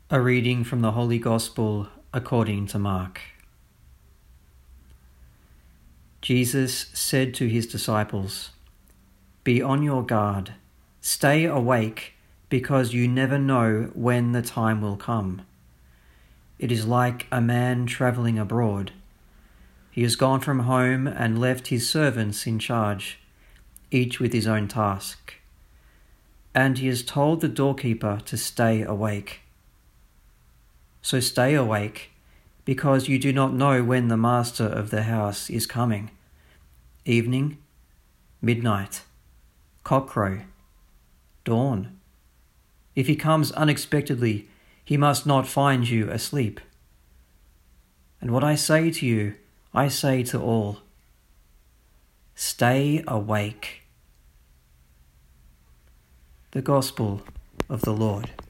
A reading from the Holy Gospel according to Mark. Jesus said to his disciples, "Be on your guard, stay awake, because you never know when the time will come. It is like a man travelling abroad. He has gone from home and left his servants in charge, each with his own task. And he has told the doorkeeper to stay awake. So stay awake, because you do not know when the master of the house is coming. Evening, midnight, cockcrow, dawn. If he comes unexpectedly, he must not find you asleep. And what I say to you, I say to all: stay awake." The Gospel of the Lord.